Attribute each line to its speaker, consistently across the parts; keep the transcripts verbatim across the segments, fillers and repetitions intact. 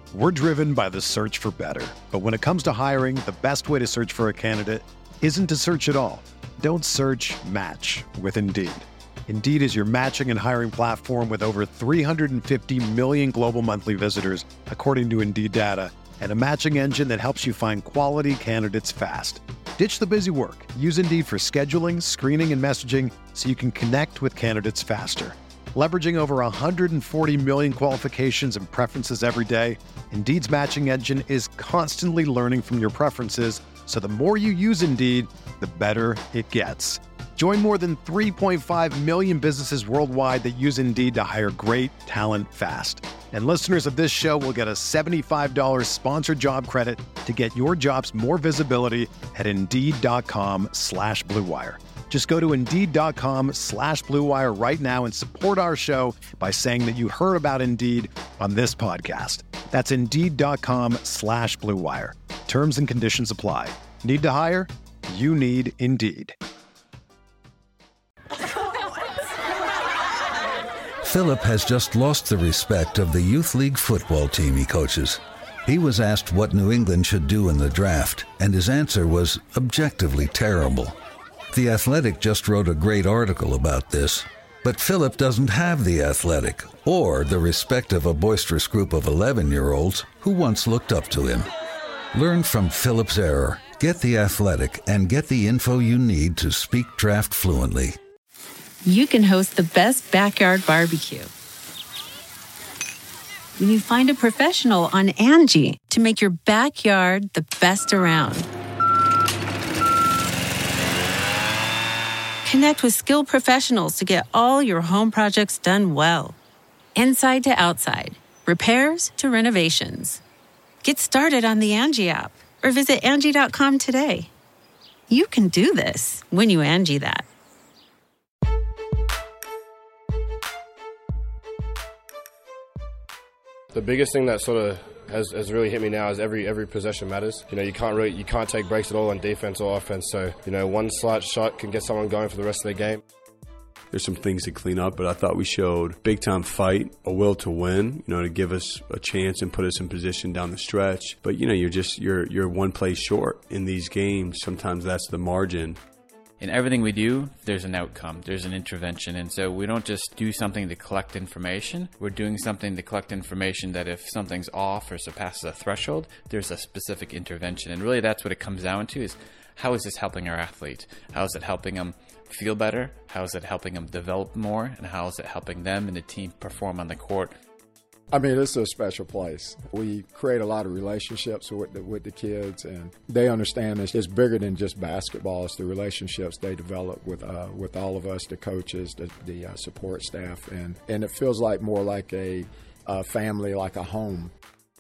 Speaker 1: We're driven by the search for better. But when it comes to hiring, the best way to search for a candidate isn't to search at all. Don't search, match with Indeed. Indeed is your matching and hiring platform with over three hundred fifty million global monthly visitors, according to Indeed data, and a matching engine that helps you find quality candidates fast. Ditch the busy work. Use Indeed for scheduling, screening, and messaging so you can connect with candidates faster. Leveraging over one hundred forty million qualifications and preferences every day, Indeed's matching engine is constantly learning from your preferences, so the more you use Indeed, the better it gets. Join more than three point five million businesses worldwide that use Indeed to hire great talent fast. And listeners of this show will get a seventy-five dollars sponsored job credit to get your jobs more visibility at Indeed.com slash Blue Wire. Just go to Indeed.com slash Blue Wire right now and support our show by saying that you heard about Indeed on this podcast. That's Indeed.com slash Blue Wire. Terms and conditions apply. Need to hire? You need Indeed.
Speaker 2: Philip has just lost the respect of the youth league football team he coaches. He was asked what New England should do in the draft, and his answer was objectively terrible. The Athletic just wrote a great article about this, but Philip doesn't have The Athletic or the respect of a boisterous group of eleven-year-olds who once looked up to him. Learn from Philip's error, get The Athletic, and get the info you need to speak draft fluently.
Speaker 3: You can host the best backyard barbecue when you find a professional on Angie to make your backyard the best around. Connect with skilled professionals to get all your home projects done well. Inside to outside, repairs to renovations. Get started on the Angie app or visit Angie dot com today. You can do this when you Angie that.
Speaker 4: The biggest thing that sort of has, has really hit me now is every every possession matters. You know, you can't really you can't take breaks at all on defense or offense. So, you know, one slight shot can get someone going for the rest of the game.
Speaker 5: There's some things to clean up, but I thought we showed big time fight, a will to win, you know, to give us a chance and put us in position down the stretch. But you know, you're just you're you're one play short in these games. Sometimes that's the margin.
Speaker 6: In everything we do, there's an outcome, there's an intervention. And so we don't just do something to collect information. We're doing something to collect information that if something's off or surpasses a threshold, there's a specific intervention. And really that's what it comes down to is how is this helping our athlete? How is it helping them feel better? How is it helping them develop more? And how is it helping them and the team perform on the court?
Speaker 7: I mean, it's a special place. We create a lot of relationships with the, with the kids, and they understand it's, it's bigger than just basketball. It's the relationships they develop with uh, with all of us, the coaches, the, the uh, support staff, and, and it feels like more like a, a family, like a home.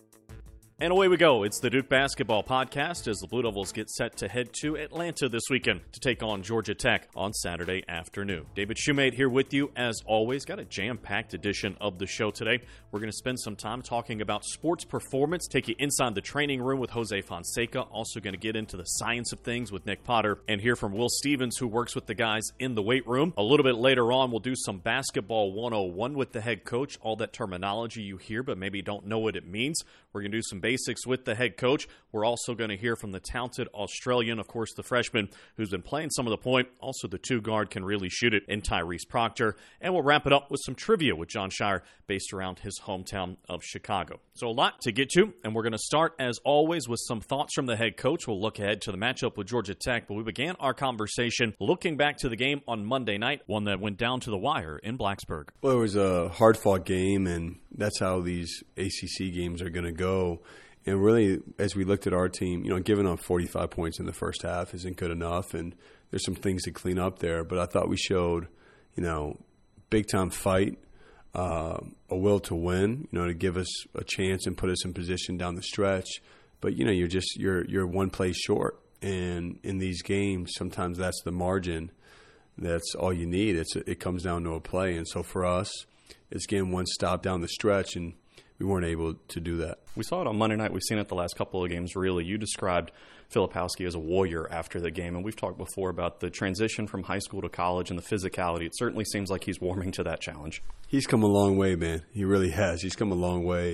Speaker 8: And away we go. It's the Duke Basketball Podcast as the Blue Devils get set to head to Atlanta this weekend to take on Georgia Tech on Saturday afternoon. David Shumate here with you as always. Got a jam-packed edition of the show today. We're going to spend some time talking about sports performance, take you inside the training room with Jose Fonseca, also going to get into the science of things with Nick Potter, and hear from Will Stevens, who works with the guys in the weight room. A little bit later on, we'll do some basketball one oh one with the head coach, all that terminology you hear but maybe don't know what it means. We're going to do some basics with the head coach. We're also going to hear from the talented Australian, of course, the freshman who's been playing some of the point. Also, the two guard can really shoot it in Tyrese Proctor. And we'll wrap it up with some trivia with Jon Scheyer based around his hometown of Chicago. So a lot to get to, and we're going to start, as always, with some thoughts from the head coach. We'll look ahead to the matchup with Georgia Tech, but we began our conversation looking back to the game on Monday night, one that went down to the wire in Blacksburg.
Speaker 5: Well, it was a hard-fought game, and that's how these A C C games are going to go. And really, as we looked at our team, you know, giving up forty-five points in the first half isn't good enough, and there's some things to clean up there. But I thought we showed, you know, big-time fight, uh, a will to win, you know, to give us a chance and put us in position down the stretch. But, you know, you're just you're you're one play short. And in these games, sometimes that's the margin. That's all you need. It's It comes down to a play. And so for us, it's getting one stop down the stretch, and we weren't able to do that.
Speaker 8: We saw it on Monday night. We've seen it the last couple of games, really. You described Filipowski as a warrior after the game, and we've talked before about the transition from high school to college and the physicality. It certainly seems like he's warming to that challenge.
Speaker 5: He's come a long way, man. He really has. He's come a long way.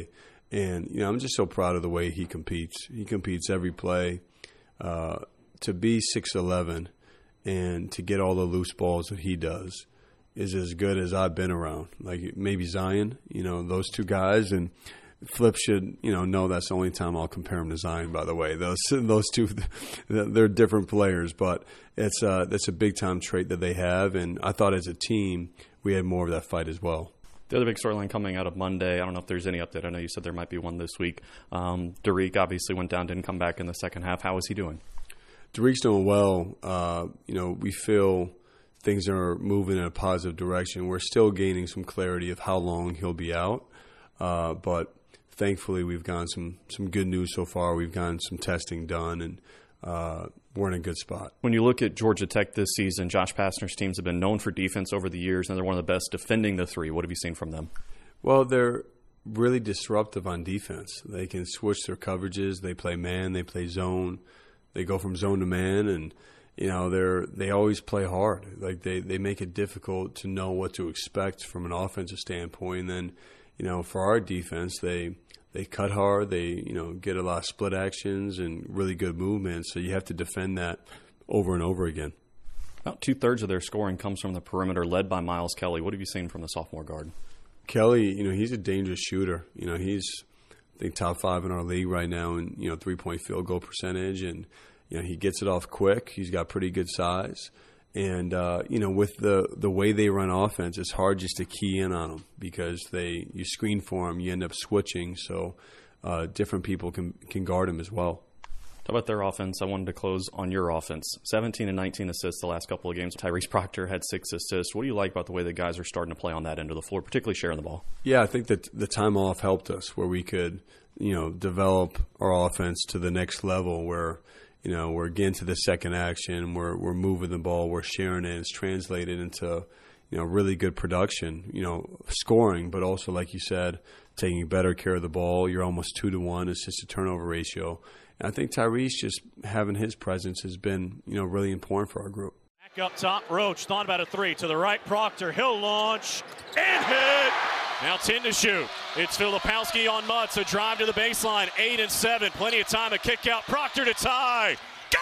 Speaker 5: And, you know, I'm just so proud of the way he competes. He competes every play. Uh, to be six eleven and to get all the loose balls that he does is as good as I've been around. Like maybe Zion, you know, those two guys. And Flip should, you know, know that's the only time I'll compare him to Zion, by the way. Those those two, they're different players. But it's uh, that's a big-time trait that they have. And I thought as a team we had more of that fight as well.
Speaker 8: The other big storyline coming out of Monday, I don't know if there's any update. I know you said there might be one this week. Um, Derek obviously went down, didn't come back in the second half. How is he doing?
Speaker 5: Derek's doing well. Uh, you know, we feel things are moving in a positive direction. We're still gaining some clarity of how long he'll be out. Uh, but thankfully, we've gotten some, some good news so far. We've gotten some testing done, and uh, we're in a good spot.
Speaker 8: When you look at Georgia Tech this season, Josh Pastner's teams have been known for defense over the years, and they're one of the best defending the three. What have you seen from them?
Speaker 5: Well, they're really disruptive on defense. They can switch their coverages. They play man. They play zone. They go from zone to man, and you know they're they always play hard. Like they, they make it difficult to know what to expect from an offensive standpoint. And then, you know, for our defense, they they cut hard. They you know get a lot of split actions and really good movement. So you have to defend that over and over again.
Speaker 8: About two thirds of their scoring comes from the perimeter, led by Miles Kelly. What have you seen from the sophomore guard?
Speaker 5: Kelly, you know, he's a dangerous shooter. You know, he's I think top five in our league right now in, you know, three-point field goal percentage. And, you know, he gets it off quick. He's got pretty good size. And, uh, you know, with the, the way they run offense, it's hard just to key in on them because they you screen for them, you end up switching. So uh, different people can, can guard him as well.
Speaker 8: How about their offense? I wanted to close on your offense. seventeen and nineteen assists the last couple of games. Tyrese Proctor had six assists. What do you like about the way the guys are starting to play on that end of the floor, particularly sharing the ball?
Speaker 5: Yeah, I think that the time off helped us where we could, you know, develop our offense to the next level where, you know, we're getting to the second action, we're we're moving the ball, we're sharing it, it's translated into, you know, really good production, you know, scoring, but also, like you said, taking better care of the ball. You're almost two to one assist to turnover ratio. And I think Tyrese just having his presence has been, you know, really important for our group.
Speaker 9: Back up top, Roach thought about a three to the right. Proctor, he'll launch and hit. Now ten to shoot. It's Filipowski on Mutz. A drive to the baseline. Eight and seven. Plenty of time. A kick out. Proctor to tie.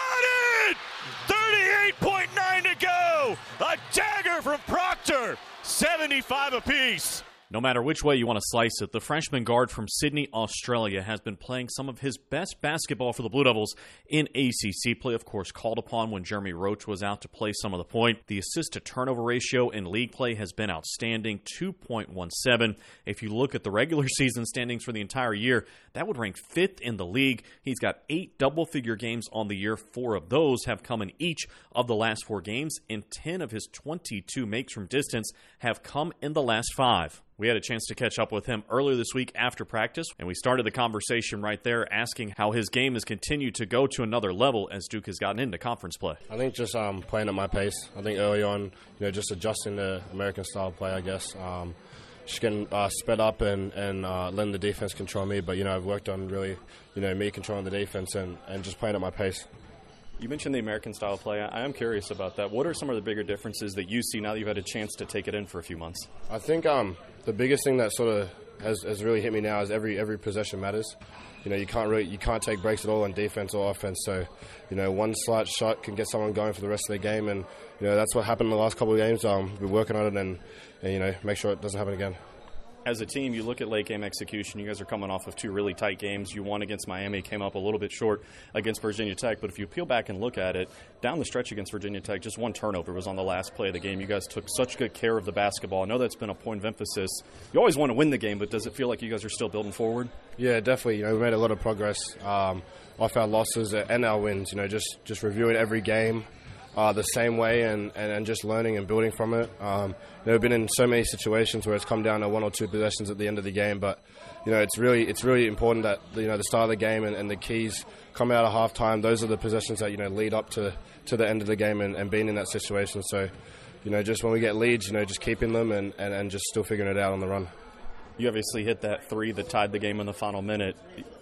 Speaker 9: Got it! thirty-eight point nine to go. A dagger from Proctor. seventy-five apiece.
Speaker 8: No matter which way you want to slice it, the freshman guard from Sydney, Australia, has been playing some of his best basketball for the Blue Devils in A C C play. Of course, called upon when Jeremy Roach was out to play some of the point. The assist-to-turnover ratio in league play has been outstanding, two point one seven. If you look at the regular season standings for the entire year, that would rank fifth in the league. He's got eight double-figure games on the year. Four of those have come in each of the last four games, and ten of his twenty-two makes from distance have come in the last five. We had a chance to catch up with him earlier this week after practice, and we started the conversation right there asking how his game has continued to go to another level as Duke has gotten into conference play.
Speaker 4: I think just um, playing at my pace. I think early on, you know, just adjusting to American-style play, I guess. Um, just getting uh, sped up and, and uh, letting the defense control me. But, you know, I've worked on really, you know, me controlling the defense and, and just playing at my pace.
Speaker 8: You mentioned the American-style play. I am curious about that. What are some of the bigger differences that you see now that you've had a chance to take it in for a few months?
Speaker 4: I think um, the biggest thing that sort of has, has really hit me now is every every possession matters. You know, you can't really you can't take breaks at all on defense or offense. So, you know, one slight shot can get someone going for the rest of the game, and you know that's what happened in the last couple of games. Um, we're working on it, and, and you know, make sure it doesn't happen again.
Speaker 8: As a team, you look at late game execution. You guys are coming off of two really tight games. You won against Miami, came up a little bit short against Virginia Tech. But if you peel back and look at it, down the stretch against Virginia Tech, just one turnover was on the last play of the game. You guys took such good care of the basketball. I know that's been a point of emphasis. You always want to win the game, but does it feel like you guys are still building forward?
Speaker 4: Yeah, definitely. You know, we made a lot of progress um, off our losses and our wins. You know, just just reviewing every game Uh, the same way and, and, and just learning and building from it. Um, you know, we've been in so many situations where it's come down to one or two possessions at the end of the game, but you know it's really it's really important that you know the start of the game and, and the keys come out of halftime. Those are the possessions that you know lead up to to the end of the game and, and being in that situation. So you know just when we get leads, you know just keeping them and, and, and just still figuring it out on the run.
Speaker 8: You obviously hit that three that tied the game in the final minute.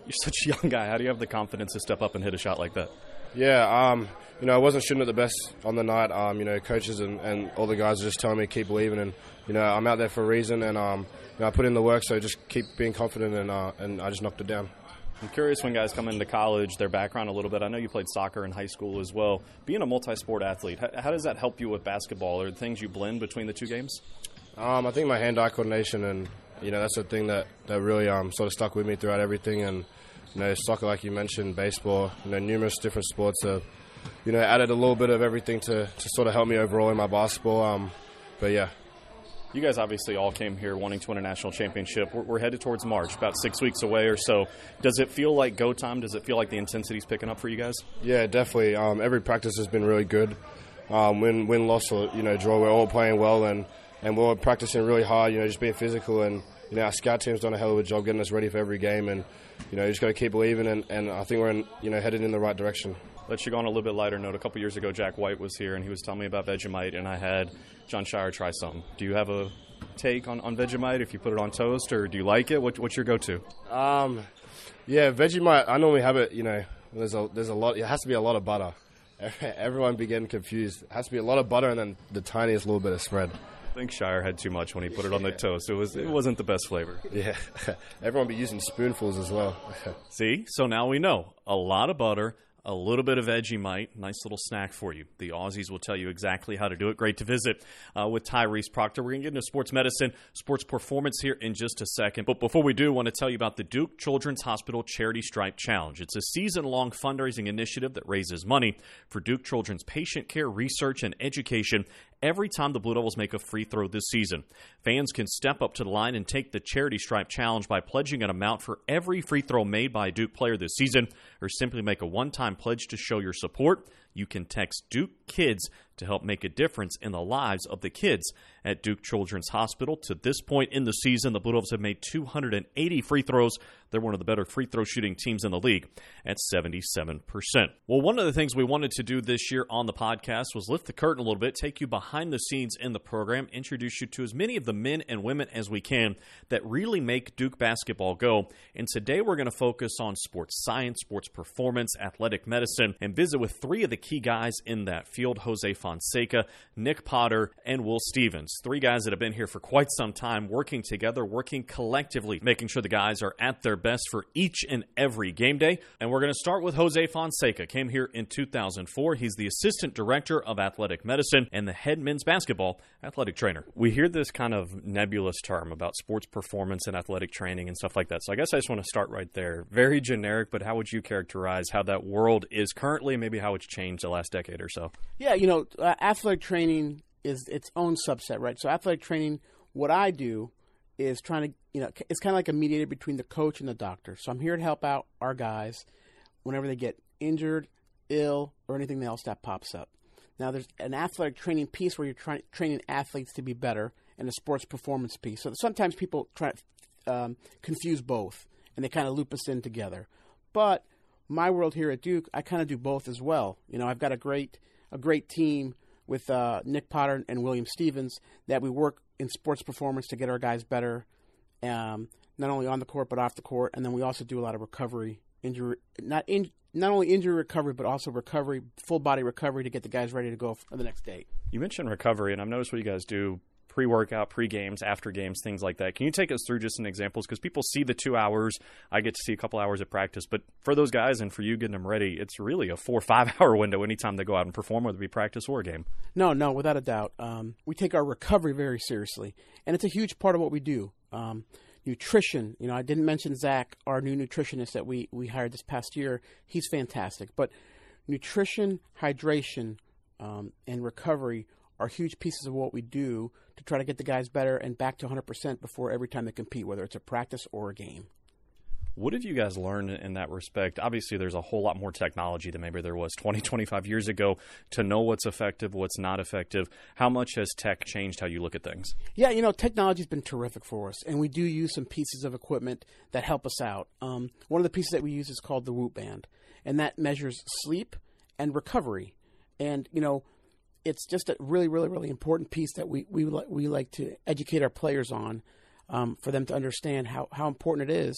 Speaker 8: You're such a young guy. How do you have the confidence to step up and hit a shot like that?
Speaker 4: Yeah, um, you know, I wasn't shooting at the best on the night. Um, you know, coaches and, and all the guys are just telling me to keep believing, and you know, I'm out there for a reason, and um, you know, I put in the work, so just keep being confident, and uh, and I just knocked it down.
Speaker 8: I'm curious, when guys come into college, their background a little bit. I know you played soccer in high school as well. Being a multi-sport athlete, how, how does that help you with basketball? Are there things you blend between the two games?
Speaker 4: Um, I think my hand-eye coordination, and you know, that's the thing that that really um, sort of stuck with me throughout everything. And you know, soccer, like you mentioned, baseball, you know, numerous different sports have, you know, added a little bit of everything to, to sort of help me overall in my basketball. Um, but yeah.
Speaker 8: You guys obviously all came here wanting to win a national championship. We're, we're headed towards March, about six weeks away or so. Does it feel like go time? Does it feel like the intensity's picking up for you guys?
Speaker 4: Yeah, definitely. Um, every practice has been really good. Um, win, win, loss, or you know, draw. We're all playing well, and, and we're practicing really hard. You know, just being physical, and you know, our scout team's done a hell of a job getting us ready for every game. And you know, you just got to keep believing, and, and I think we're in, you know, headed in the right direction.
Speaker 8: Let you go on a little bit lighter note. A couple years ago, Jack White was here, and he was telling me about Vegemite, and I had Jon Scheyer try some. Do you have a take on, on Vegemite, if you put it on toast, or do you like it? What, what's your go-to?
Speaker 4: Um, yeah, Vegemite, I normally have it, you know, there's a there's a lot, it has to be a lot of butter. Everyone be getting confused. It has to be a lot of butter and then the tiniest little bit of spread.
Speaker 8: I think Scheyer had too much when he put it on the toast. It, was, it wasn't the best flavor.
Speaker 4: Yeah, everyone be using spoonfuls as well.
Speaker 8: See, so now we know. A lot of butter, a little bit of Vegemite, nice little snack for you. The Aussies will tell you exactly how to do it. Great to visit uh, with Tyrese Proctor. We're going to get into sports medicine, sports performance here in just a second. But before we do, I want to tell you about the Duke Children's Hospital Charity Stripe Challenge. It's a season-long fundraising initiative that raises money for Duke Children's patient care, research, and education every time the Blue Devils make a free throw this season. Fans can step up to the line and take the Charity Stripe Challenge by pledging an amount for every free throw made by a Duke player this season, or simply make a one-time pledge to show your support. You can text Duke Kids to help make a difference in the lives of the kids at Duke Children's Hospital. To this point in the season, the Blue Devils have made two hundred eighty free throws. They're one of the better free throw shooting teams in the league at seventy-seven percent. Well, one of the things we wanted to do this year on the podcast was lift the curtain a little bit, take you behind the scenes in the program, introduce you to as many of the men and women as we can that really make Duke basketball go. And today we're going to focus on sports science, sports performance, athletic medicine, and visit with three of the key guys in that field: Jose Fonseca, Nick Potter, and Will Stevens. Three guys that have been here for quite some time, working together, working collectively, making sure the guys are at their best for each and every game day. And we're going to start with Jose Fonseca. Came here in two thousand four. He's the Assistant Director of Athletic Medicine and the head men's basketball athletic trainer. We hear this kind of nebulous term about sports performance and athletic training and stuff like that. So I guess I just want to start right there. Very generic, but how would you characterize how that world is currently, maybe how it's changed the last decade or so?
Speaker 10: Yeah, you know, uh, athletic training is its own subset, right? So athletic training, what I do is trying to, you know, it's kind of like a mediator between the coach and the doctor. So I'm here to help out our guys whenever they get injured, ill, or anything else that pops up. Now, there's an athletic training piece where you're trying training athletes to be better, and a sports performance piece. So sometimes people try to um, confuse both, and they kind of loop us in together. But my world here at Duke, I kind of do both as well. You know, I've got a great a great team with uh, Nick Potter and William Stevens that we work in sports performance to get our guys better, um, not only on the court but off the court. And then we also do a lot of recovery, injury, not in, not only injury recovery but also recovery, full body recovery to get the guys ready to go for the next day.
Speaker 8: You mentioned recovery, and I've noticed what you guys do. Pre-workout, pre-games, after games, things like that. Can you take us through just some examples? Because people see the two hours. I get to see a couple hours of practice. But for those guys and for you getting them ready, it's really a four or five-hour window anytime they go out and perform, whether it be practice or a game.
Speaker 10: No, no, without a doubt. Um, we take our recovery very seriously. And it's a huge part of what we do. Um, nutrition, you know, I didn't mention Zach, our new nutritionist that we, we hired this past year. He's fantastic. But nutrition, hydration, um, and recovery are huge pieces of what we do to try to get the guys better and back to one hundred percent before every time they compete, whether it's a practice or a game.
Speaker 8: What have you guys learned in that respect? Obviously, there's a whole lot more technology than maybe there was twenty, twenty-five years ago to know what's effective, what's not effective. How much has tech changed how you look at things?
Speaker 10: Yeah, you know, technology's been terrific for us, and we do use some pieces of equipment that help us out. Um, one of the pieces that we use is called the Whoop Band, and that measures sleep and recovery. And, you know, it's just a really, really, really important piece that we we, we like to educate our players on um, for them to understand how, how important it is,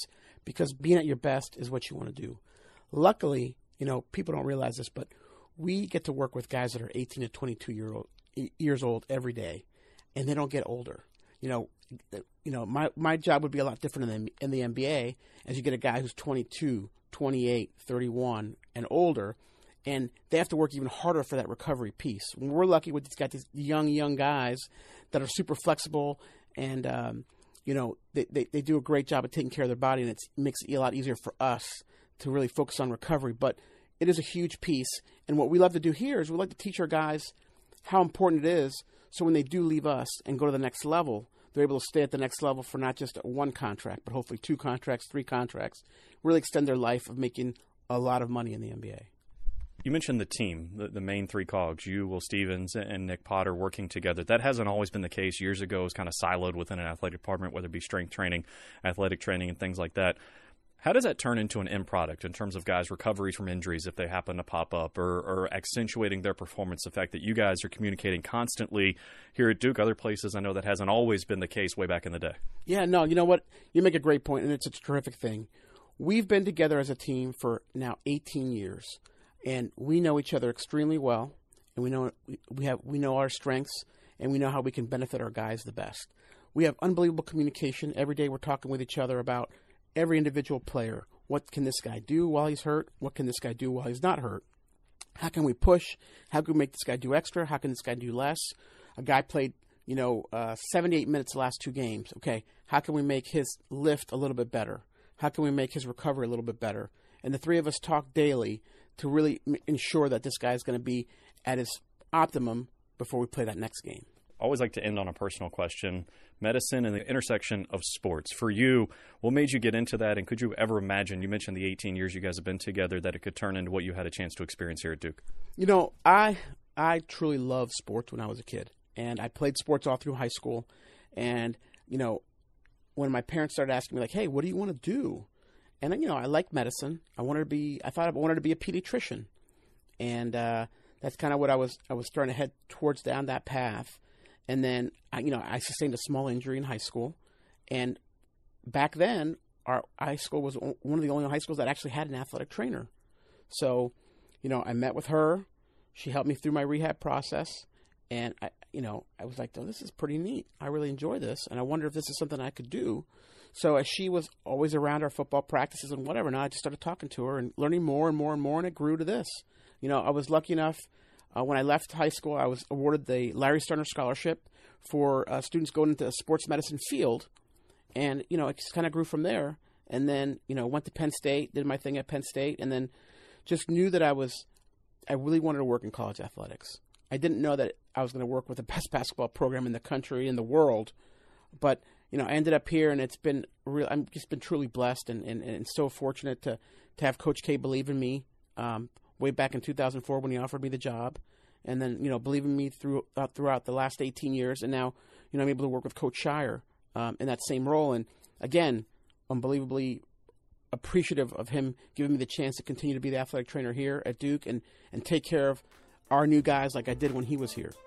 Speaker 10: because being at your best is what you want to do. Luckily, you know, people don't realize this, but we get to work with guys that are eighteen to twenty-two year old, years old every day, and they don't get older. You know, you know, my, my job would be a lot different in the, in the N B A, as you get a guy who's twenty-two, twenty-eight, thirty-one, and older, and they have to work even harder for that recovery piece. We're lucky with these guys, these young, young guys that are super flexible, and, um, you know, they, they, they do a great job of taking care of their body, and it's, it makes it a lot easier for us to really focus on recovery. But it is a huge piece, and what we love to do here is we like to teach our guys how important it is, so when they do leave us and go to the next level, they're able to stay at the next level for not just one contract, but hopefully two contracts, three contracts, really extend their life of making a lot of money in the N B A.
Speaker 8: You mentioned the team, the, the main three cogs, you, Will Stevens, and Nick Potter working together. That hasn't always been the case. Years ago, it was kind of siloed within an athletic department, whether it be strength training, athletic training, and things like that. How does that turn into an end product in terms of guys' recoveries from injuries if they happen to pop up, or, or accentuating their performance? The fact that you guys are communicating constantly here at Duke, other places, I know that hasn't always been the case way back in the day.
Speaker 10: Yeah, no, you know what? You make a great point, and it's a terrific thing. We've been together as a team for now eighteen years, and we know each other extremely well, and we know we have we know our strengths, and we know how we can benefit our guys the best. We have unbelievable communication. Every day we're talking with each other about every individual player. What can this guy do while he's hurt? What can this guy do while he's not hurt? How can we push? How can we make this guy do extra? How can this guy do less? A guy played, you know, uh, seventy-eight minutes the last two games. Okay, how can we make his lift a little bit better? How can we make his recovery a little bit better? And the three of us talk daily to really m- ensure that this guy is going to be at his optimum before we play that next game.
Speaker 8: I always like to end on a personal question. Medicine and the intersection of sports. For you, what made you get into that, and could you ever imagine, you mentioned the eighteen years you guys have been together, that it could turn into what you had a chance to experience here at Duke?
Speaker 10: You know, I I truly loved sports when I was a kid, and I played sports all through high school. And, you know, when my parents started asking me, like, hey, what do you want to do? And, you know, I liked medicine. I wanted to be, I thought I wanted to be a pediatrician. And uh, that's kind of what I was, I was starting to head towards down that path. And then, you know, I sustained a small injury in high school. And back then, our high school was one of the only high schools that actually had an athletic trainer. So, you know, I met with her. She helped me through my rehab process. And, I, you know, I was like, oh, this is pretty neat. I really enjoy this. And I wonder if this is something I could do. So as she was always around our football practices and whatever, now I just started talking to her and learning more and more and more, and it grew to this. You know, I was lucky enough. Uh, when I left high school, I was awarded the Larry Sterner Scholarship for uh, students going into the sports medicine field. And, you know, it just kind of grew from there. And then, you know, went to Penn State, did my thing at Penn State, and then just knew that I was, I really wanted to work in college athletics. I didn't know that I was going to work with the best basketball program in the country, in the world. But, you know, I ended up here, and it's been real. I'm just been truly blessed and, and, and so fortunate to, to have Coach K believe in me. Um, way back in two thousand four when he offered me the job, and then, you know, believing me through, uh, throughout the last eighteen years. And now, you know, I'm able to work with Coach Shire um, in that same role. And again, unbelievably appreciative of him giving me the chance to continue to be the athletic trainer here at Duke and, and take care of our new guys like I did when he was here.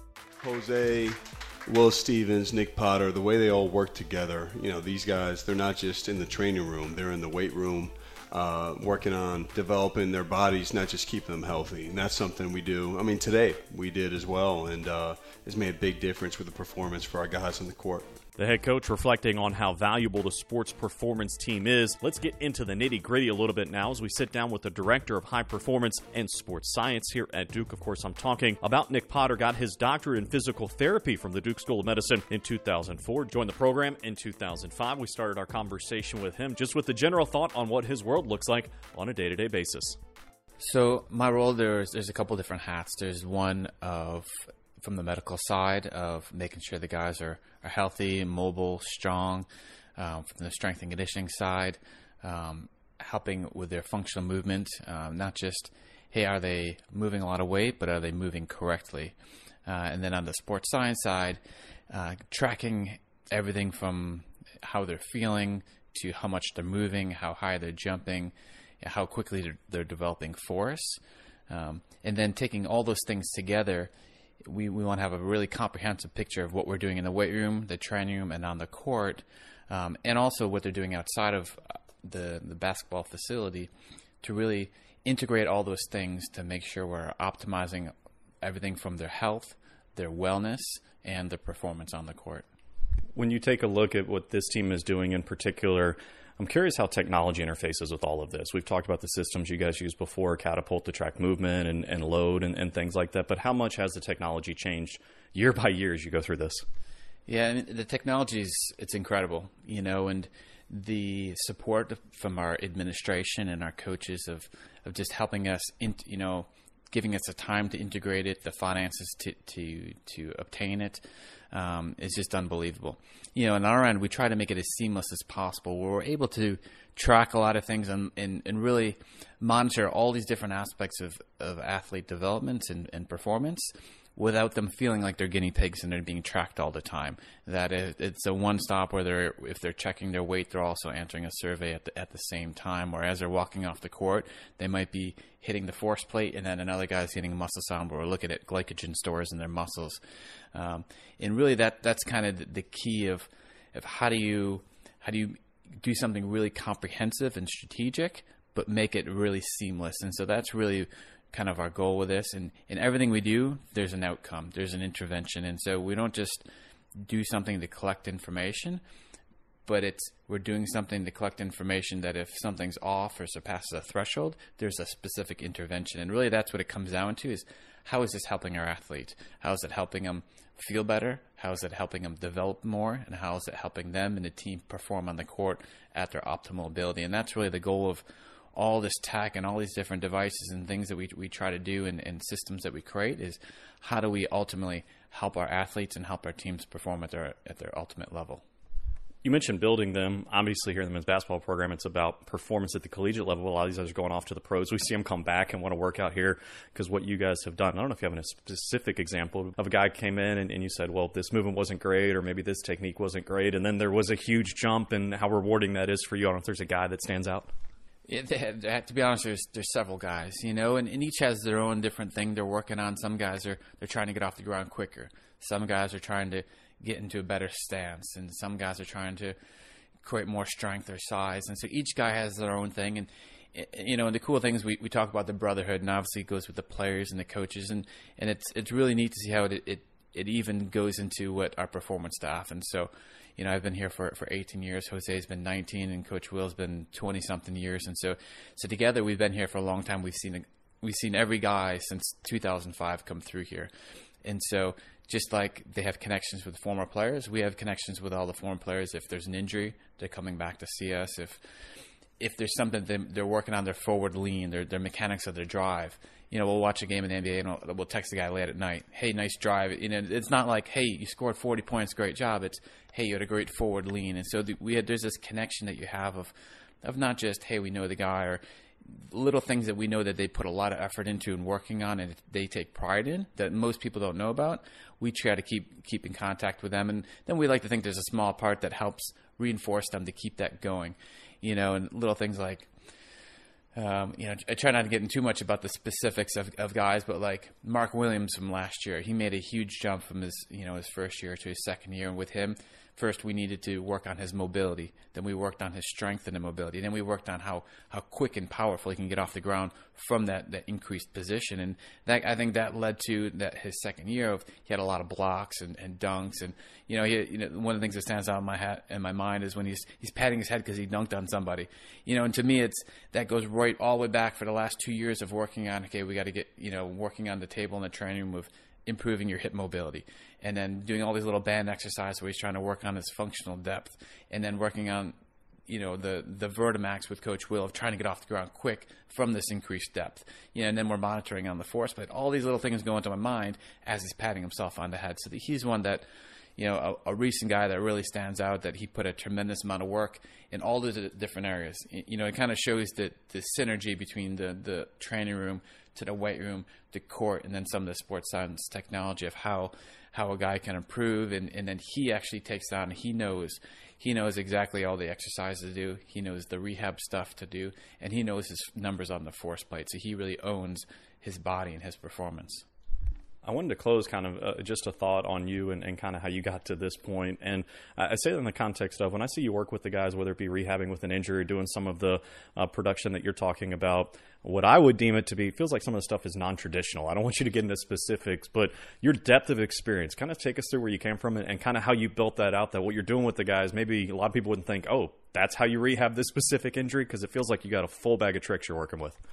Speaker 5: Jose, Will Stevens, Nick Potter, the way they all work together, you know, these guys, they're not just in the training room, they're in the weight room. Uh, working on developing their bodies, not just keeping them healthy. And that's something we do. I mean, today we did as well, and uh, it's made a big difference with the performance for our guys on the court.
Speaker 8: The head coach reflecting on how valuable the sports performance team is. Let's get into the nitty-gritty a little bit now as we sit down with the director of high performance and sports science here at Duke. Of course, I'm talking about Nick Potter. Got his doctorate in physical therapy from the Duke School of Medicine in two thousand four. Joined the program in two thousand five. We started our conversation with him just with the general thought on what his world looks like on a day-to-day basis.
Speaker 6: So my role, there's there's a couple different hats. There's one of from the medical side of making sure the guys are, are healthy, mobile, strong. Um, from the strength and conditioning side, um, helping with their functional movement, um, not just, hey, are they moving a lot of weight, but are they moving correctly? Uh, and then on the sports science side, uh, tracking everything from how they're feeling to how much they're moving, how high they're jumping, how quickly they're, they're developing force. Um, and then taking all those things together, we, we want to have a really comprehensive picture of what we're doing in the weight room, the training room, and on the court, um, and also what they're doing outside of the, the basketball facility to really integrate all those things to make sure we're optimizing everything from their health, their wellness, and their performance on the court.
Speaker 8: When you take a look at what this team is doing in particular, I'm curious how technology interfaces with all of this. We've talked about the systems you guys used before, Catapult to track movement and, and load and, and things like that, but how much has the technology changed year by year as you go through this?
Speaker 6: Yeah, I mean, the technology is, it's incredible, you know, and the support from our administration and our coaches of, of just helping us, in, you know, giving us the time to integrate it, the finances to to, to obtain it, um, is just unbelievable. You know, on our end, we try to make it as seamless as possible, where we're able to track a lot of things and, and, and really monitor all these different aspects of, of athlete development and, and performance, without them feeling like they're guinea pigs and they're being tracked all the time. That it's a one-stop where they're, if they're checking their weight, they're also answering a survey at the, at the same time. Or as they're walking off the court, they might be hitting the force plate, and then another guy's hitting a muscle sound where we're looking at glycogen stores in their muscles. Um, and really, that that's kind of the, the key of of how do you how do you do something really comprehensive and strategic, but make it really seamless. And so that's really kind of our goal with this. And in everything we do, there's an outcome, there's an intervention. And so we don't just do something to collect information, but it's we're doing something to collect information that if something's off or surpasses a threshold, there's a specific intervention. And really that's what it comes down to, is how is this helping our athlete? How is it helping them feel better? How is it helping them develop more? And how is it helping them and the team perform on the court at their optimal ability? And that's really the goal of all this tech and all these different devices and things that we we try to do and, and systems that we create, is how do we ultimately help our athletes and help our teams perform at their at their ultimate level.
Speaker 8: You mentioned building them. Obviously, here in the men's basketball program, it's about performance at the collegiate level. A lot of these guys are going off to the pros. We see them come back and want to work out here because what you guys have done. I don't know if you have a specific example of a guy came in and, and you said, well, this movement wasn't great, or maybe this technique wasn't great, and then there was a huge jump, and how rewarding that is for you. I don't know if there's a guy that stands out.
Speaker 6: Yeah, they have, they have, to be honest, there's there's several guys, you know, and, and each has their own different thing they're working on. Some guys are they're trying to get off the ground quicker. Some guys are trying to get into a better stance, and some guys are trying to create more strength or size. And so each guy has their own thing. And you know, and the cool thing is we, we talk about the brotherhood, and obviously it goes with the players and the coaches, and, and it's it's really neat to see how it, it it even goes into what our performance staff. And so, you know, I've been here for, for eighteen years. Jose's been nineteen, and Coach Will's been twenty something years. And so, so together we've been here for a long time. We've seen we've seen every guy since two thousand five come through here. And so, just like they have connections with former players, we have connections with all the former players. If there's an injury, they're coming back to see us. If if there's something that they're working on, their forward lean, their their mechanics of their drive. You know, we'll watch a game in the N B A and we'll, we'll text the guy late at night. Hey, nice drive. You know, it's not like, hey, you scored forty points, great job. It's, hey, you had a great forward lean. And so the, we had, there's this connection that you have of, of not just, hey, we know the guy, or little things that we know that they put a lot of effort into and working on, and they take pride in that most people don't know about. We try to keep keep in contact with them, and then we like to think there's a small part that helps reinforce them to keep that going. You know, and little things like, um, you know, I try not to get into too much about the specifics of, of guys, but like Mark Williams from last year, he made a huge jump from his, you know, his first year to his second year. And with him, first we needed to work on his mobility. Then we worked on his strength and mobility. Then we worked on how, how quick and powerful he can get off the ground from that, that increased position. And that, I think that led to that his second year of, he had a lot of blocks and, and dunks. And, you know, he, you know, one of the things that stands out in my hat, in my mind is when he's, he's patting his head because he dunked on somebody, you know, and to me, it's, that goes right all the way back for the last two years of working on, okay, we got to get, you know, working on the table in the training room of improving your hip mobility, and then doing all these little band exercises where he's trying to work on his functional depth, and then working on, you know, the, the Vertimax with Coach Will of trying to get off the ground quick from this increased depth, you know, and then we're monitoring on the force, but all these little things go into my mind as he's patting himself on the head. So that he's one that, you know, a, a recent guy that really stands out, that he put a tremendous amount of work in all the different areas. You know, it kind of shows that the synergy between the, the training room to the weight room, the court, and then some of the sports science technology of how how a guy can improve. And, and then he actually takes on, he knows, he knows exactly all the exercises to do. He knows the rehab stuff to do, and he knows his numbers on the force plate. So he really owns his body and his performance.
Speaker 8: I wanted to close kind of uh, just a thought on you and, and kind of how you got to this point. And I say that in the context of when I see you work with the guys, whether it be rehabbing with an injury or doing some of the uh, production that you're talking about, what I would deem it to be feels like some of the stuff is non-traditional. I don't want you to get into specifics, but your depth of experience, kind of take us through where you came from and, and kind of how you built that out, that what you're doing with the guys, maybe a lot of people wouldn't think, oh, that's how you rehab this specific injury, because it feels like you got a full bag of tricks you're working with.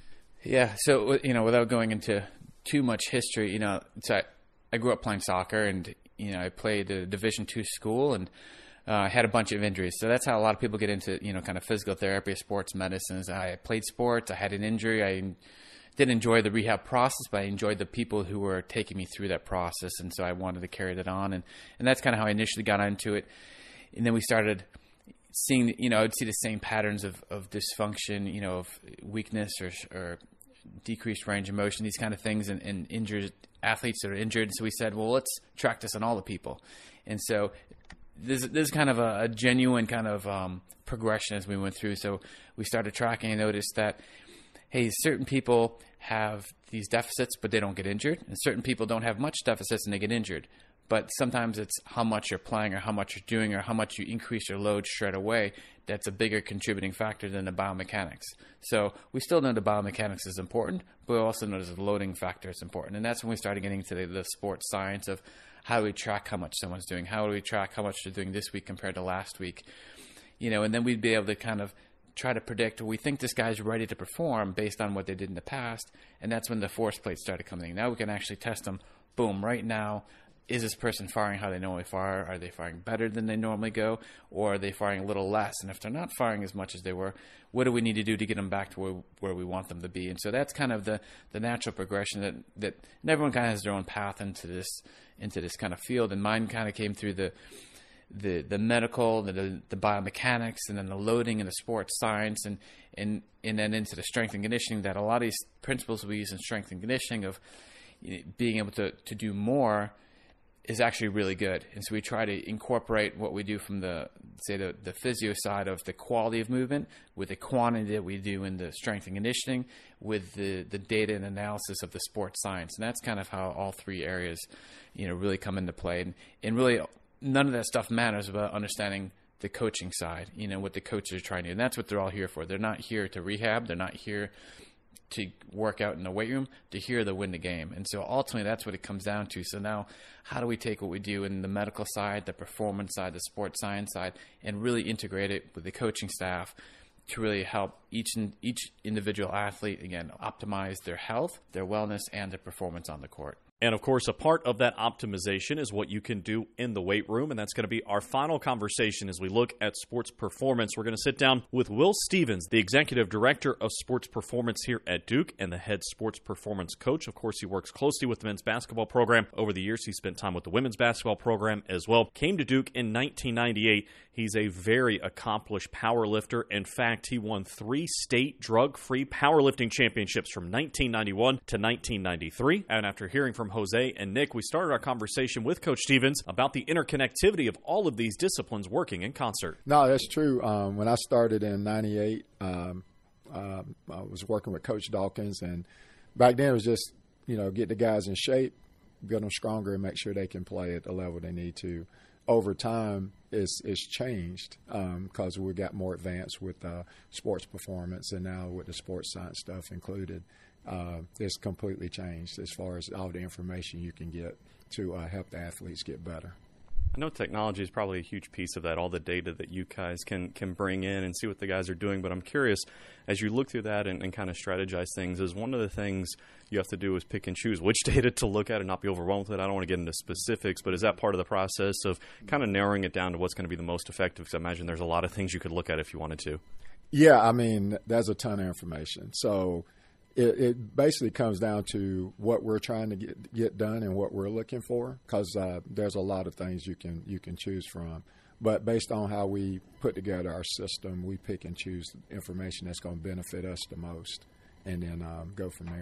Speaker 6: Yeah, so, you know, without going into too much history, you know, so I, I grew up playing soccer, and, you know, I played at a Division two school, and I uh, had a bunch of injuries. So that's how a lot of people get into, you know, kind of physical therapy, sports medicines. I played sports. I had an injury. I didn't enjoy the rehab process, but I enjoyed the people who were taking me through that process. And so I wanted to carry that on. And, and that's kind of how I initially got into it. And then we started seeing, you know, I'd see the same patterns of, of dysfunction, you know, of weakness or, or decreased range of motion, these kind of things, and, and injured athletes that are injured. And so we said, well, let's track this on all the people. And so this, this is kind of a, a genuine kind of um, progression as we went through. So we started tracking and noticed that, hey, certain people have these deficits, but they don't get injured. And certain people don't have much deficits and they get injured. But sometimes it's how much you're playing or how much you're doing or how much you increase your load straight away that's a bigger contributing factor than the biomechanics. So we still know the biomechanics is important, but we also know the loading factor is important. And that's when we started getting into the, the sports science of how do we track how much someone's doing? How do we track how much they're doing this week compared to last week? You know, and then we'd be able to kind of try to predict, we think this guy's ready to perform based on what they did in the past. And that's when the force plates started coming in. Now we can actually test them, boom, right now. Is this person firing how they normally fire? Are they firing better than they normally go? Or are they firing a little less? And if they're not firing as much as they were, what do we need to do to get them back to where, where we want them to be? And so that's kind of the, the natural progression that, that and everyone kind of has their own path into this into this kind of field. And mine kind of came through the the, the medical, the, the biomechanics, and then the loading and the sports science, and, and, and then into the strength and conditioning, that a lot of these principles we use in strength and conditioning of you know, being able to, to do more is actually really good. And so we try to incorporate what we do from the, say, the, the physio side of the quality of movement with the quantity that we do in the strength and conditioning with the, the data and analysis of the sports science. And that's kind of how all three areas, you know, really come into play. And, and really none of that stuff matters about understanding the coaching side, you know, what the coaches are trying to do. And that's what they're all here for. They're not here to rehab. They're not here to work out in the weight room, to hear to win the game. And so ultimately that's what it comes down to. So now how do we take what we do in the medical side, the performance side, the sports science side, and really integrate it with the coaching staff to really help each each individual athlete, again, optimize their health, their wellness, and their performance on the court.
Speaker 8: And, of course, a part of that optimization is what you can do in the weight room, and that's going to be our final conversation as we look at sports performance. We're going to sit down with Will Stevens, the Executive Director of Sports Performance here at Duke and the head sports performance coach. Of course, he works closely with the men's basketball program. Over the years, he spent time with the women's basketball program as well. Came to Duke in nineteen ninety-eight. He's a very accomplished power lifter. In fact, he won three state drug-free powerlifting championships from nineteen ninety-one to nineteen ninety-three. And after hearing from Jose and Nick, we started our conversation with Coach Stevens about the interconnectivity of all of these disciplines working in concert.
Speaker 7: No, that's true. Um, when I started in ninety-eight, um, uh, I was working with Coach Dawkins, and back then it was just, you know, get the guys in shape, get them stronger, and make sure they can play at the level they need to. Over time, it's, it's changed because um, we got more advanced with uh, sports performance, and now with the sports science stuff included. Uh, it's completely changed as far as all the information you can get to uh, help the athletes get better.
Speaker 8: I know technology is probably a huge piece of that, all the data that you guys can can bring in and see what the guys are doing. But I'm curious, as you look through that and, and kind of strategize things, is one of the things you have to do is pick and choose which data to look at and not be overwhelmed with it. I don't want to get into specifics, but is that part of the process of kind of narrowing it down to what's going to be the most effective? Because I imagine there's a lot of things you could look at if you wanted to.
Speaker 7: Yeah, I mean, there's a ton of information. So It, it basically comes down to what we're trying to get get done and what we're looking for, because uh, there's a lot of things you can you can choose from. But based on how we put together our system, we pick and choose information that's going to benefit us the most, and then um, go from there.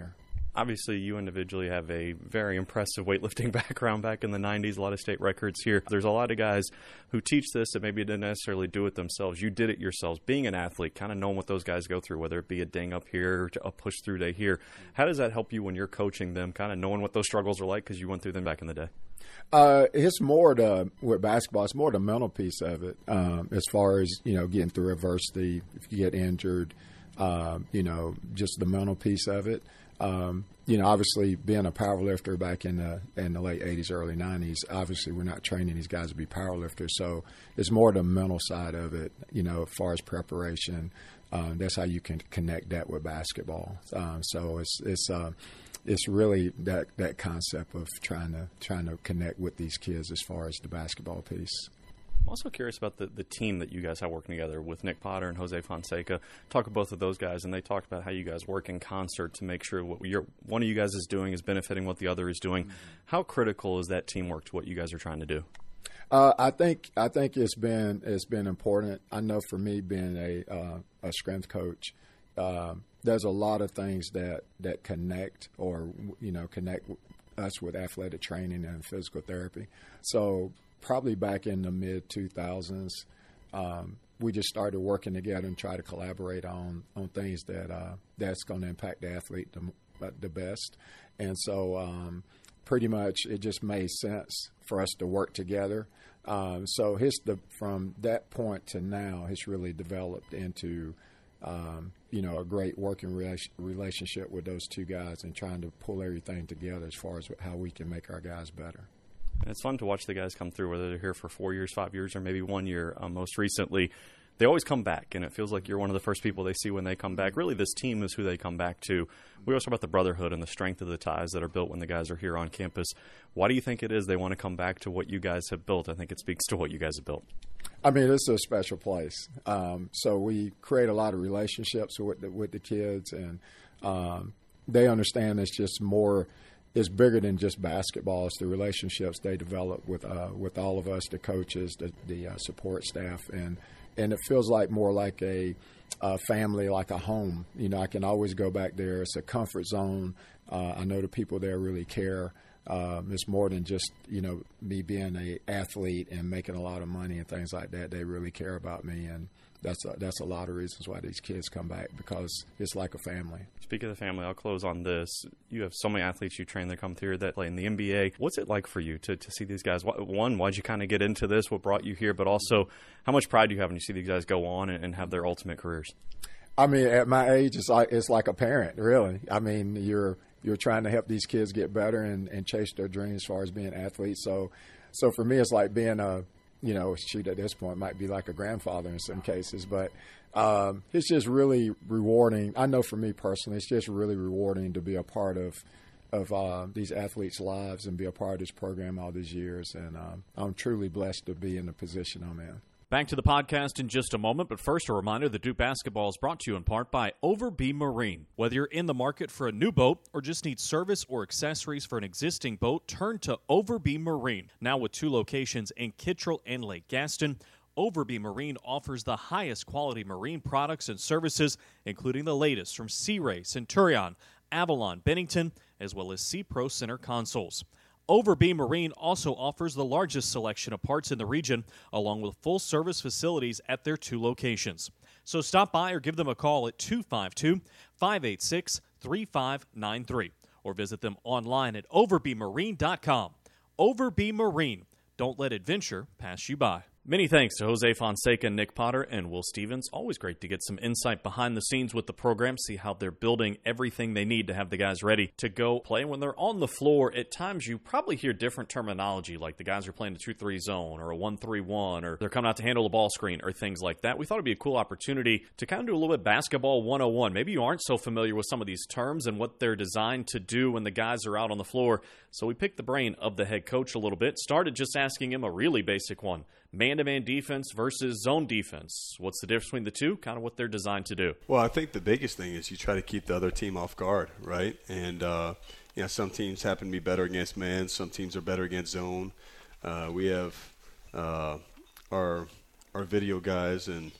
Speaker 8: Obviously, you individually have a very impressive weightlifting background back in the nineties, a lot of state records here. There's a lot of guys who teach this that maybe didn't necessarily do it themselves. You did it yourselves. Being an athlete, kind of knowing what those guys go through, whether it be a ding up here or a push through day here. How does that help you when you're coaching them, kind of knowing what those struggles are like because you went through them back in the day?
Speaker 7: Uh, it's more the, with basketball, it's more the mental piece of it, um, as far as, you know, getting through adversity, if you get injured, um, you know, just the mental piece of it. Um, you know, obviously being a power lifter back in the in the late eighties, early nineties, obviously we're not training these guys to be power lifters. So it's more the mental side of it, you know, as far as preparation. Um, that's how you can connect that with basketball. Um, so it's it's uh, it's really that, that concept of trying to trying to connect with these kids as far as the basketball piece.
Speaker 8: I'm also curious about the, the team that you guys have working together with Nick Potter and Jose Fonseca. Talk to both of those guys, and they talked about how you guys work in concert to make sure what you're, one of you guys is doing is benefiting what the other is doing. Mm-hmm. How critical is that teamwork to what you guys are trying to do?
Speaker 7: Uh, I think I think it's been it's been important. I know for me, being a uh, a strength coach, uh, there's a lot of things that, that connect or you know connect us with athletic training and physical therapy. So probably back in the mid two thousands, um, we just started working together and try to collaborate on, on things that uh, that's going to impact the athlete the, the best. And so um, pretty much it just made sense for us to work together. Um, so his, the, from that point to now, it's really developed into um, you know a great working rela- relationship with those two guys and trying to pull everything together as far as how we can make our guys better.
Speaker 8: And it's fun to watch the guys come through, whether they're here for four years, five years, or maybe one year. Um, most recently, they always come back, and it feels like you're one of the first people they see when they come back. Really, this team is who they come back to. We also talk about the brotherhood and the strength of the ties that are built when the guys are here on campus. Why do you think it is they want to come back to what you guys have built? I think it speaks to what you guys have built.
Speaker 7: I mean, it's a special place. Um, so we create a lot of relationships with the, with the kids, and um, they understand it's just more – it's bigger than just basketball. It's the relationships they develop with uh, with all of us, the coaches, the, the uh, support staff, and and it feels like more like a, a family, like a home. You know, I can always go back there. It's a comfort zone. Uh, I know the people there really care. Um, it's more than just, you know, me being a athlete and making a lot of money and things like that. They really care about me, and that's a, that's a lot of reasons why these kids come back, because it's like a family.
Speaker 8: Speaking of the family, I'll close on this. You have so many athletes you train that come through that play in the N B A. What's it like for you to, to see these guys? One, why'd you kind of get into this? What brought you here? But also, how much pride do you have when you see these guys go on and, and have their ultimate careers?
Speaker 7: I mean, at my age, it's like it's like a parent, really. I mean, you're you're trying to help these kids get better and, and chase their dreams as far as being athletes. So, so for me, it's like being a, you know, shoot, at this point might be like a grandfather in some cases, but um, it's just really rewarding. I know for me personally, it's just really rewarding to be a part of of uh, these athletes' lives and be a part of this program all these years. And um, I'm truly blessed to be in the position I'm in.
Speaker 9: Back to the podcast in just a moment, but first a reminder that Duke Basketball is brought to you in part by Overby Marine. Whether you're in the market for a new boat or just need service or accessories for an existing boat, turn to Overby Marine. Now with two locations in Kittrell and Lake Gaston, Overby Marine offers the highest quality marine products and services, including the latest from Sea Ray, Centurion, Avalon, Bennington, as well as Sea Pro Center consoles. Overby Marine also offers the largest selection of parts in the region, along with full-service facilities at their two locations. So stop by or give them a call at two five two, five eight six, three five nine three or visit them online at overby marine dot com. Overby Marine. Don't let adventure pass you by. Many thanks to Jose Fonseca, Nick Potter, and Will Stevens. Always great to get some insight behind the scenes with the program, see how they're building everything they need to have the guys ready to go play. When they're on the floor, at times you probably hear different terminology, like the guys are playing a two three zone or a one three one, or they're coming out to handle a ball screen or things like that. We thought it'd be a cool opportunity to kind of do a little bit basketball one oh one. Maybe you aren't so familiar with some of these terms and what they're designed to do when the guys are out on the floor. So we picked the brain of the head coach a little bit, started just asking him a really basic one. Man-to-man defense versus zone defense. What's the difference between the two? Kind of what they're designed to do.
Speaker 5: Well, I think the biggest thing is you try to keep the other team off guard, right? And, uh, you know, some teams happen to be better against man. Some teams are better against zone. Uh, we have uh, our our video guys and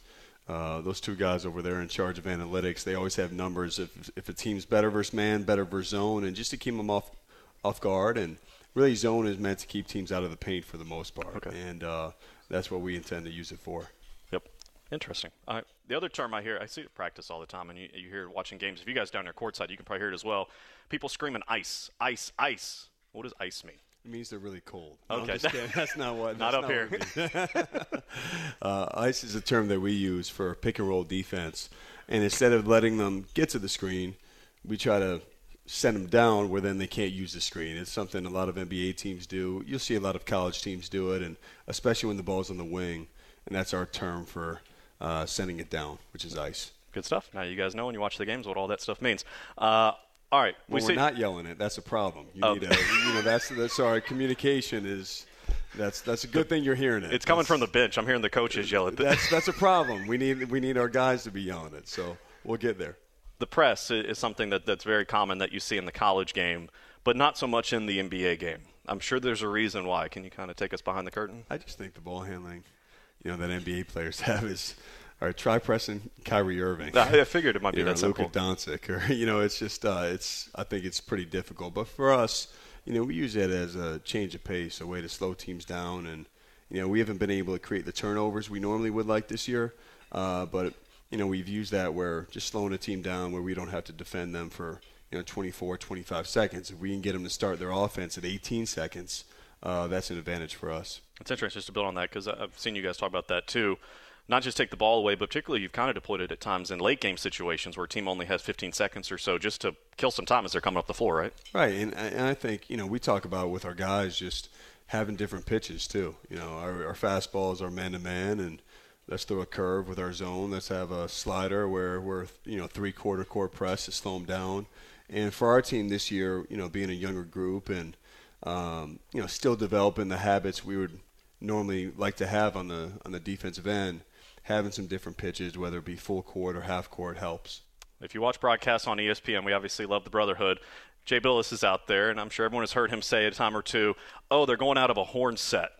Speaker 5: Uh, those two guys over there in charge of analytics, they always have numbers if if a team's better versus man, better versus zone, and just to keep them off off guard. And really, zone is meant to keep teams out of the paint for the most part,
Speaker 8: okay.
Speaker 5: and uh, that's what we intend to use it for.
Speaker 8: Yep, interesting. Uh, the other term I hear, I see it at practice all the time, and you, you hear it watching games. If you guys down there courtside, you can probably hear it as well. People screaming ice, ice, ice. What does ice mean?
Speaker 5: It means they're really cold. No,
Speaker 8: Okay.
Speaker 5: I'm just kidding. That's not what.
Speaker 8: Not
Speaker 5: that's
Speaker 8: up here.
Speaker 5: What uh, ice is a term that we use for pick and roll defense. And instead of letting them get to the screen, we try to send them down where then they can't use the screen. It's something a lot of N B A teams do. You'll see a lot of college teams do it, and especially when the ball's on the wing. And that's our term for uh, sending it down, which is ice.
Speaker 8: Good stuff. Now you guys know when you watch the games what all that stuff means. Uh, All right.
Speaker 5: When
Speaker 8: we
Speaker 5: we're
Speaker 8: see-
Speaker 5: not yelling it, that's a problem. You
Speaker 8: oh.
Speaker 5: need a, you know, that's that's our communication is. That's that's a good thing you're hearing it.
Speaker 8: It's coming
Speaker 5: that's,
Speaker 8: from the bench. I'm hearing the coaches yell it.
Speaker 5: That's that's a problem. We need we need our guys to be yelling it. So we'll get there.
Speaker 8: The press is something that, that's very common that you see in the college game, but not so much in the N B A game. I'm sure there's a reason why. Can you kind of take us behind the curtain?
Speaker 5: I just think the ball handling, you know, that N B A players have is. All right, try pressing Kyrie Irving.
Speaker 8: I figured it might be
Speaker 5: you know,
Speaker 8: that simple.
Speaker 5: Luka Doncic, or you know, it's just uh, it's. I think it's pretty difficult. But for us, you know, we use it as a change of pace, a way to slow teams down, and you know, we haven't been able to create the turnovers we normally would like this year. Uh, but you know, we've used that where just slowing a team down, where we don't have to defend them for you know twenty-four, twenty-five seconds. If we can get them to start their offense at eighteen seconds, uh, that's an advantage for us.
Speaker 8: It's interesting just to build on that because I've seen you guys talk about that too. Not just take the ball away, but particularly you've kind of deployed it at times in late game situations where a team only has fifteen seconds or so just to kill some time as they're coming up the floor, right?
Speaker 5: Right, and, and I think, you know, we talk about with our guys just having different pitches too. You know, our, our fastballs are man-to-man, and let's throw a curve with our zone. Let's have a slider where we're, you know, three-quarter court press to slow them down. And for our team this year, you know, being a younger group and, um, you know, still developing the habits we would normally like to have on the on the defensive end, having some different pitches, whether it be full court or half court, helps.
Speaker 8: If you watch broadcasts on E S P N, we obviously love the Brotherhood. Jay Billis is out there, and I'm sure everyone has heard him say a time or two, oh, they're going out of a horn set.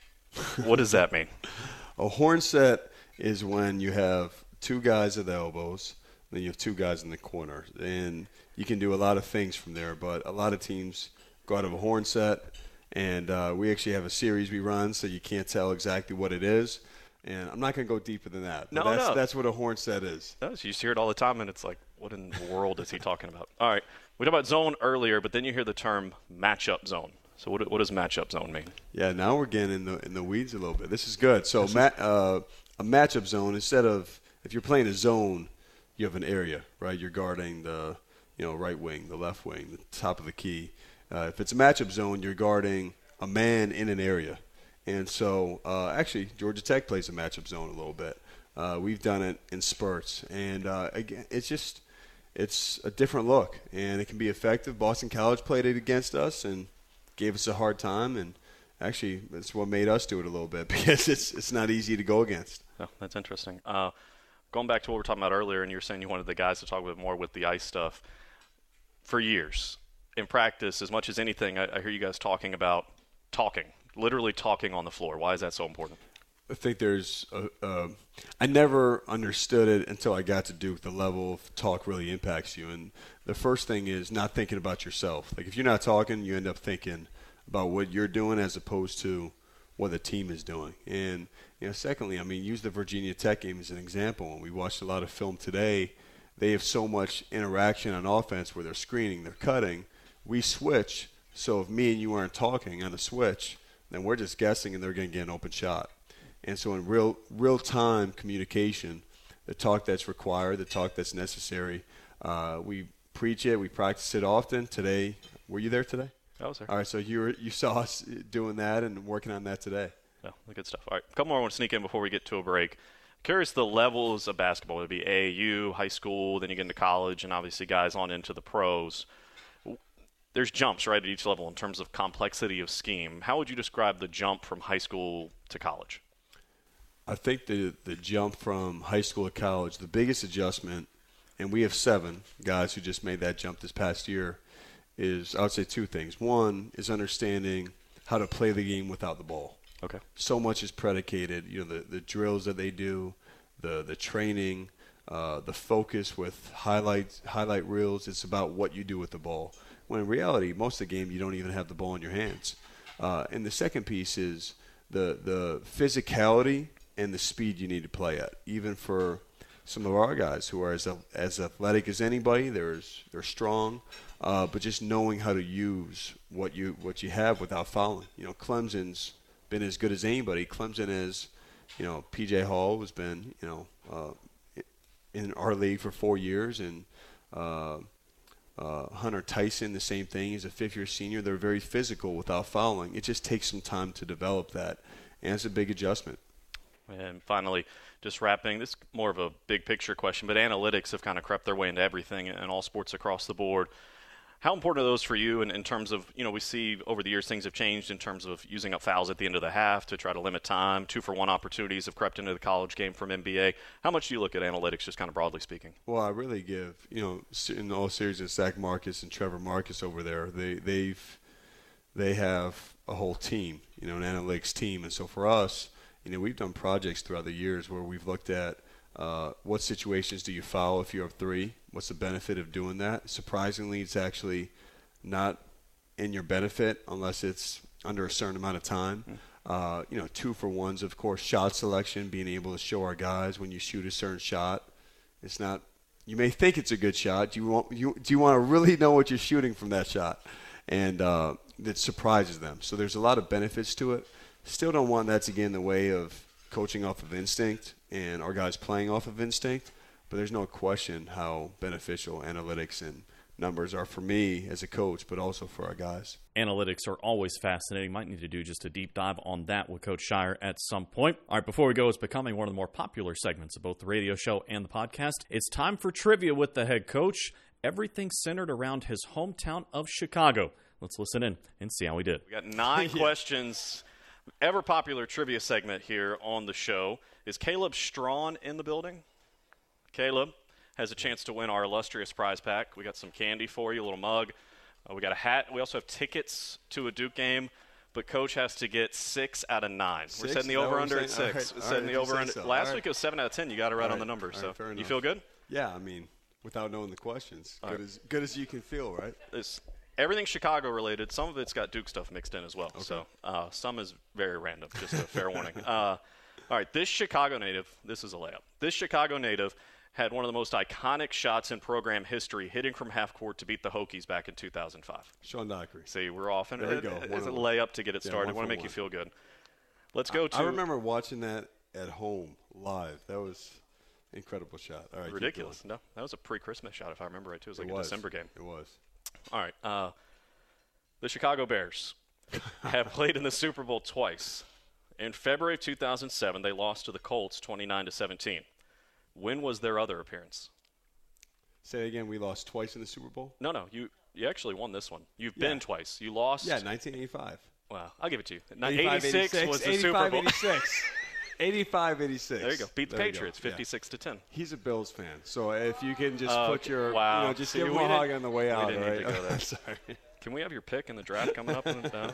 Speaker 8: What does that mean?
Speaker 5: A horn set is when you have two guys at the elbows, then you have two guys in the corner. And you can do a lot of things from there, but a lot of teams go out of a horn set, and uh, we actually have a series we run so you can't tell exactly what it is. And I'm not going to go deeper than that.
Speaker 8: No,
Speaker 5: that's,
Speaker 8: no.
Speaker 5: That's what a horn set is.
Speaker 8: No, you just hear it all the time, and it's like, what in the world is he talking about? All right. We talked about zone earlier, but then you hear the term matchup zone. So what, what does matchup zone mean?
Speaker 5: Yeah, now we're getting in the in the weeds a little bit. This is good. So ma- uh, a matchup zone, instead of if you're playing a zone, you have an area, right? You're guarding the you know right wing, the left wing, the top of the key. Uh, if it's a matchup zone, you're guarding a man in an area. And so uh, actually, Georgia Tech plays a matchup zone a little bit. Uh, we've done it in spurts, and uh, again, it's just it's a different look, and it can be effective. Boston College played it against us and gave us a hard time, and actually that's what made us do it a little bit because it's it's not easy to go against.
Speaker 8: Oh, that's interesting. Uh, going back to what we were talking about earlier, and you were saying you wanted the guys to talk a bit more with the ice stuff. For years, in practice, as much as anything, I, I hear you guys talking about talking, literally talking on the floor. Why is that so important?
Speaker 5: I think there's a, a – I never understood it until I got to Duke, the level of talk really impacts you. And the first thing is not thinking about yourself. Like if you're not talking, you end up thinking about what you're doing as opposed to what the team is doing. And, you know, secondly, I mean, use the Virginia Tech game as an example. And we watched a lot of film today. They have so much interaction on offense where they're screening, they're cutting. We switch. So if me and you aren't talking on a switch, then we're just guessing and they're going to get an open shot. And so in real real-time communication, the talk that's required, the talk that's necessary, uh, we preach it, we practice it often. Today, were you there today?
Speaker 8: I was there.
Speaker 5: All right, so you were, you saw us doing that and working on that today.
Speaker 8: Oh, good stuff. All right, a couple more I want to sneak in before we get to a break. Curious the levels of basketball. It would be A A U, high school, then you get into college, and obviously guys on into the pros. There's jumps, right, at each level in terms of complexity of scheme. How would you describe the jump from high school to college?
Speaker 5: I think the the jump from high school to college, the biggest adjustment, and we have seven guys who just made that jump this past year, is I would say two things. One is understanding how to play the game without the ball.
Speaker 8: Okay.
Speaker 5: So much is predicated, you know, the, the drills that they do, the the training, uh, the focus with highlight highlight reels. It's about what you do with the ball. When in reality, most of the game you don't even have the ball in your hands. Uh, and the second piece is the the physicality and the speed you need to play at, even for some of our guys who are as as athletic as anybody. They're they're strong, uh, but just knowing how to use what you what you have without fouling. You know, Clemson's been as good as anybody. Clemson is, you know, P J Hall has been, you know, uh, in our league for four years, and uh, uh, Hunter Tyson, the same thing. He's a fifth-year senior. They're very physical without fouling. It just takes some time to develop that, and it's a big adjustment.
Speaker 8: And finally, just wrapping, this is more of a big picture question, but analytics have kind of crept their way into everything and all sports across the board. How important are those for you in, in terms of, you know, we see over the years things have changed in terms of using up fouls at the end of the half to try to limit time. Two-for-one opportunities have crept into the college game from N B A. How much do you look at analytics, just kind of broadly speaking?
Speaker 5: Well, I really give, you know, in all seriousness, Zach Marcus and Trevor Marcus over there, they, they've they have a whole team, you know, an analytics team. And so for us, you know, we've done projects throughout the years where we've looked at uh, what situations do you foul if you have three? What's the benefit of doing that? Surprisingly, it's actually not in your benefit unless it's under a certain amount of time. Mm. Uh, you know, two for ones, of course, shot selection, being able to show our guys when you shoot a certain shot. It's not – you may think it's a good shot. Do you want, you, do you want to really know what you're shooting from that shot? And uh, it surprises them. So there's a lot of benefits to it. Still don't want that to get in the way of coaching off of instinct and our guys playing off of instinct. But there's no question how beneficial analytics and numbers are for me as a coach, but also for our guys.
Speaker 8: Analytics are always fascinating. Might need to do just a deep dive on that with Coach Scheyer at some point. All right, before we go, it's becoming one of the more popular segments of both the radio show and the podcast. It's time for trivia with the head coach. Everything centered around his hometown of Chicago. Let's listen in and see how we did. We got nine yeah. questions. Ever popular trivia segment here on the show. Is Caleb Strawn in the building? Caleb has a chance to win our illustrious prize pack. We got some candy for you, a little mug. Uh, we got a hat. We also have tickets to a Duke game, but Coach has to get six out of nine. Six? We're setting the over-under at six. Right. We're setting right, the over-under. So. Last right. week it was seven out of ten. You got it right, right on the number. So right, you feel good?
Speaker 5: Yeah, I mean, without knowing the questions, good, right. as, good as you can feel, right?
Speaker 8: It's everything Chicago related. Some of it's got Duke stuff mixed in as well. Okay. So uh, some is very random, just a fair warning. Uh, all right, this Chicago native, this is a layup. This Chicago native had one of the most iconic shots in program history, hitting from half court to beat the Hokies back in two thousand five.
Speaker 5: Sean Dockery.
Speaker 8: See, we're off. And
Speaker 5: there you go.
Speaker 8: It's a layup to get it started. Yeah, I want to make one. you feel good. Let's go
Speaker 5: I,
Speaker 8: to –
Speaker 5: I remember watching that at home live. That was an incredible shot. All right,
Speaker 8: ridiculous. No, that was a pre-Christmas shot, if I remember right, too. It was like it a was. December game.
Speaker 5: It was.
Speaker 8: All right. Uh, the Chicago Bears have played in the Super Bowl twice. In February of two thousand seven, they lost to the Colts twenty-nine to seventeen. When was their other appearance?
Speaker 5: Say again, we lost twice in the Super Bowl?
Speaker 8: No, no, you you actually won this one. You've yeah. been twice. You lost.
Speaker 5: Yeah, nineteen eighty-five.
Speaker 8: Wow, I'll give it to you. eighty-six was the Super Bowl.
Speaker 5: eighty-six. eighty-five eighty-six.
Speaker 8: There you go. Beat the there Patriots, fifty-six to ten.
Speaker 5: He's a Bills fan, so if you can just
Speaker 8: uh,
Speaker 5: put your,
Speaker 8: wow.
Speaker 5: you know, just
Speaker 8: See,
Speaker 5: give him a hug on the way out,
Speaker 8: we didn't
Speaker 5: right?
Speaker 8: Need to go there.
Speaker 5: Sorry.
Speaker 8: Can we have your pick in the draft coming up? And, uh,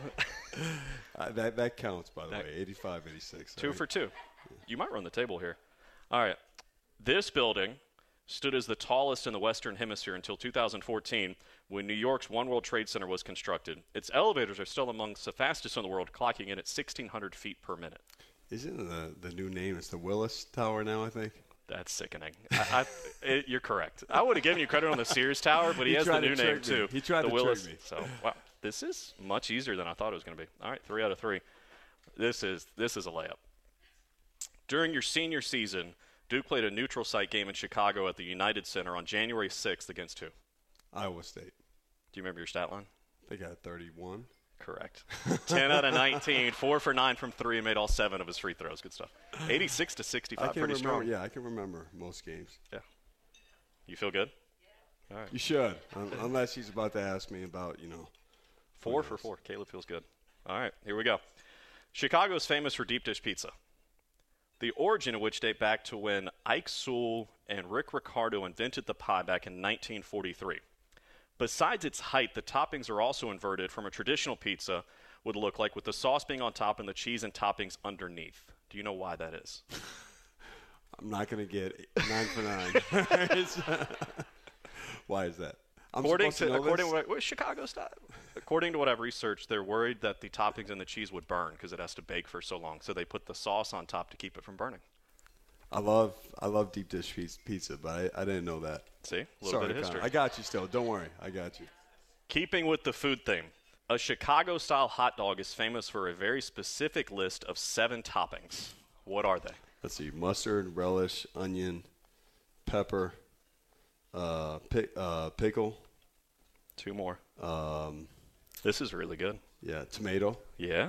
Speaker 5: uh, that that counts, by the that, way. eighty-five eighty-six.
Speaker 8: Two
Speaker 5: right?
Speaker 8: for two. You might run the table here. All right. This building stood as the tallest in the Western Hemisphere until two thousand fourteen, when New York's One World Trade Center was constructed. Its elevators are still amongst the fastest in the world, clocking in at sixteen hundred feet per minute.
Speaker 5: Isn't the the new name? It's the Willis Tower now, I think.
Speaker 8: That's sickening. I, I, it, you're correct. I would have given you credit on the Sears Tower, but he, he has the new name, me. too.
Speaker 5: He tried
Speaker 8: the
Speaker 5: to
Speaker 8: Willis.
Speaker 5: trick me.
Speaker 8: So, wow. This is much easier than I thought it was going to be. All right, three out of three. This is this is a layup. During your senior season, Duke played a neutral site game in Chicago at the United Center on January sixth against who?
Speaker 5: Iowa State.
Speaker 8: Do you remember your stat line?
Speaker 5: I think I had thirty-one.
Speaker 8: Correct. ten out of nineteen, four for nine from three, and made all seven of his free throws. Good stuff. eighty-six to sixty-five,
Speaker 5: I can
Speaker 8: pretty
Speaker 5: remember,
Speaker 8: strong.
Speaker 5: Yeah, I can remember most games.
Speaker 8: Yeah. You feel good? All right.
Speaker 5: You should, um, unless he's about to ask me about, you know.
Speaker 8: Four for four. Caleb feels good. All right, here we go. Chicago is famous for deep dish pizza, the origin of which date back to when Ike Sewell and Rick Ricardo invented the pie back in nineteen forty-three. Besides its height, the toppings are also inverted from a traditional pizza would look like, with the sauce being on top and the cheese and toppings underneath. Do you know why that is?
Speaker 5: I'm not going to get nine for nine. Why is that? I'm
Speaker 9: according
Speaker 5: to,
Speaker 9: to according to what, what Chicago style. According to what I've researched, they're worried that the toppings and the cheese would burn because it has to bake for so long. So they put the sauce on top to keep it from burning.
Speaker 5: I love I love deep dish pizza, but I, I didn't know that.
Speaker 9: See, a little
Speaker 5: Sorry,
Speaker 9: bit of history.
Speaker 5: Connor. I got you still. Don't worry, I got you.
Speaker 9: Keeping with the food theme, a Chicago-style hot dog is famous for a very specific list of seven toppings. What are they?
Speaker 5: Let's see: mustard, relish, onion, pepper, uh, pi- uh, pickle.
Speaker 9: Two more.
Speaker 5: Um,
Speaker 9: this is really good.
Speaker 5: Yeah, tomato.
Speaker 9: Yeah.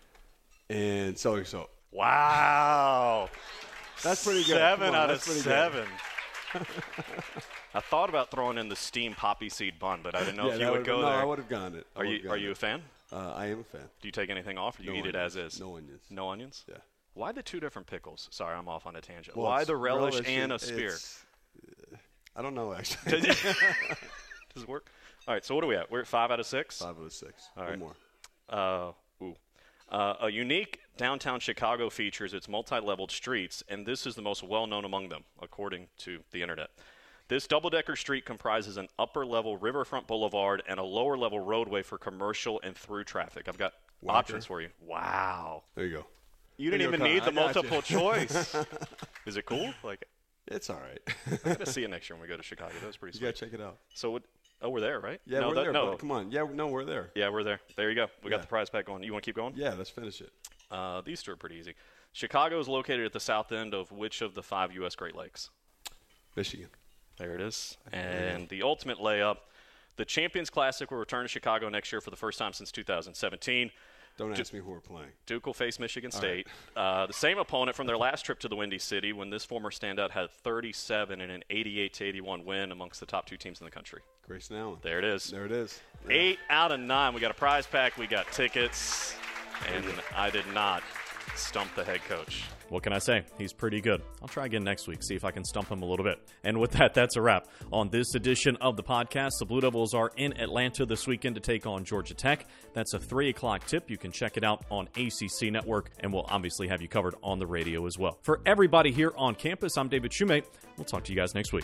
Speaker 5: And celery salt.
Speaker 9: Wow.
Speaker 5: That's pretty good.
Speaker 9: Seven
Speaker 5: on,
Speaker 9: out of seven.
Speaker 5: Good.
Speaker 9: I thought about throwing in the steamed poppy seed bun, but I didn't know
Speaker 5: yeah,
Speaker 9: if you would go
Speaker 5: no,
Speaker 9: there.
Speaker 5: I would have gone it.
Speaker 9: Are you Are you
Speaker 5: it.
Speaker 9: a fan?
Speaker 5: Uh, I am a fan.
Speaker 9: Do you take anything off, or do you
Speaker 5: no
Speaker 9: eat
Speaker 5: onions.
Speaker 9: it as is?
Speaker 5: No onions.
Speaker 9: No onions?
Speaker 5: Yeah.
Speaker 9: Why the two different pickles? Sorry, I'm off on a tangent.
Speaker 5: Well,
Speaker 9: Why the relish,
Speaker 5: relish
Speaker 9: and a
Speaker 5: it,
Speaker 9: spear?
Speaker 5: Uh, I don't know, actually.
Speaker 9: Does it work? All right, so what are we at? We're at five out of six?
Speaker 5: Five out of six.
Speaker 9: All
Speaker 5: One
Speaker 9: right.
Speaker 5: more.
Speaker 9: Uh, ooh. Uh, a unique downtown Chicago features its multi-leveled streets, and this is the most well-known among them, according to the internet. This double-decker street comprises an upper-level riverfront boulevard and a lower-level roadway for commercial and through traffic. I've got
Speaker 5: Walker.
Speaker 9: options for you. Wow.
Speaker 5: There you go.
Speaker 9: You didn't
Speaker 5: There
Speaker 9: even
Speaker 5: you
Speaker 9: need
Speaker 5: go,
Speaker 9: the
Speaker 5: Connor. I got
Speaker 9: multiple
Speaker 5: you.
Speaker 9: choice. Is it cool? Like,
Speaker 5: it's all right.
Speaker 9: I'm gonna see it next year when we go to Chicago. That was pretty
Speaker 5: You
Speaker 9: sweet.
Speaker 5: got to check it out.
Speaker 9: So, what, oh, we're there, right?
Speaker 5: Yeah,
Speaker 9: no,
Speaker 5: we're
Speaker 9: that,
Speaker 5: there,
Speaker 9: no.
Speaker 5: bro. Come on. Yeah, no, we're there.
Speaker 9: Yeah, we're there. There you go. We
Speaker 5: Yeah.
Speaker 9: got the prize pack going. You want to keep going?
Speaker 5: Yeah, let's finish it.
Speaker 9: Uh, these two are pretty easy. Chicago is located at the south end of which of the five U S Great Lakes?
Speaker 5: Michigan.
Speaker 9: There it is. And the ultimate layup, the Champions Classic will return to Chicago next year for the first time since two thousand seventeen.
Speaker 5: Don't
Speaker 9: Du-
Speaker 5: ask me who we're playing.
Speaker 9: Duke will face Michigan
Speaker 5: All
Speaker 9: State. Uh, the same opponent from their last trip to the Windy City when this former standout had thirty-seven in an eighty-eight to eighty-one win amongst the top two teams in the country.
Speaker 5: Grayson Allen.
Speaker 9: There it is.
Speaker 5: There it is. Yeah.
Speaker 9: Eight out of nine. We got a prize pack. We got tickets. And I did not stump the head coach.
Speaker 8: What can I say? He's pretty good. I'll try again next week, see if I can stump him a little bit. And with that, that's a wrap on this edition of the podcast. The Blue Devils are in Atlanta this weekend to take on Georgia Tech. That's a three o'clock tip. You can check it out on A C C Network, and we'll obviously have you covered on the radio as well. For everybody here on campus, I'm David Shoemate. We'll talk to you guys next week.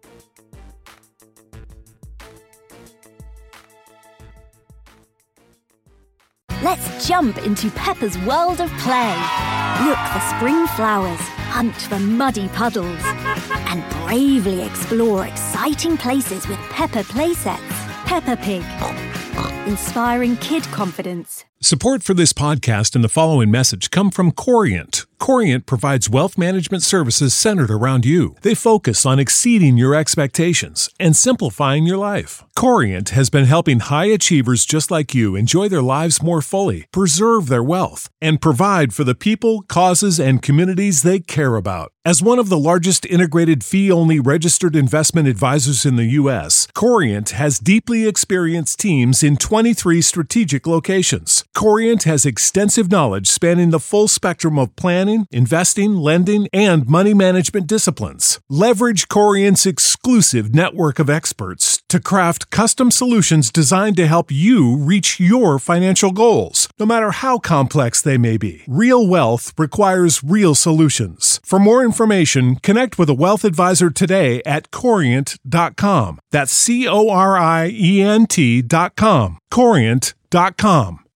Speaker 11: Let's jump into Peppa's world of play. Look for spring flowers, hunt for muddy puddles, and bravely explore exciting places with Peppa playsets. Peppa Pig, inspiring kid confidence.
Speaker 12: Support for this podcast and the following message come from Corient. Corient provides wealth management services centered around you. They focus on exceeding your expectations and simplifying your life. Corient has been helping high achievers just like you enjoy their lives more fully, preserve their wealth, and provide for the people, causes, and communities they care about. As one of the largest integrated fee-only registered investment advisors in the U S, Corient has deeply experienced teams in twenty-three strategic locations. Corient has extensive knowledge spanning the full spectrum of planning, investing, lending, and money management disciplines. Leverage Corient's exclusive network of experts to craft custom solutions designed to help you reach your financial goals, no matter how complex they may be. Real wealth requires real solutions. For more information, connect with a wealth advisor today at corient dot com. That's C O R I E N T dot com. corient dot com.